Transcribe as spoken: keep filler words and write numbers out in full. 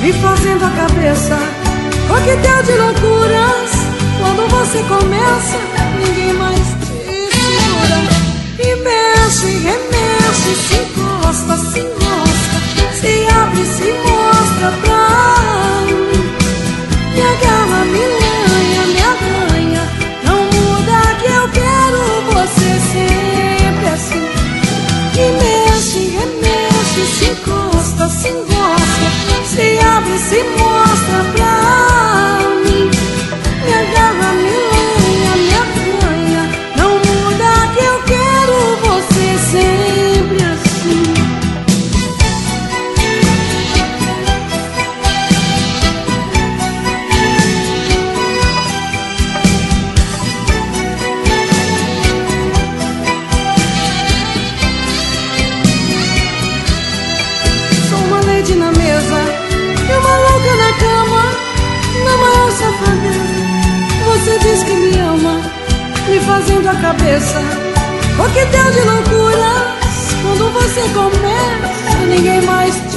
me fazendo a cabeça. Coquetel de loucuras, quando você começa, ninguém mais te segura. E mexe, remexe, se encosta, se enrosca, se abre, se mostra pra mim. Me agarra, me lanha, me arranha, não muda que eu quero você sempre assim. E mexe, remexe, se encosta, se enrosca, se abre, se mostra pra mim. Me agarra, me lanha, me arranha, não muda que eu quero você sempre assim. Sou uma lady na mesa e uma louca na cama, na maior safadeza. Você diz que me ama, me fazendo a cabeça. Coquetel de loucuras, quando você começa, ninguém mais te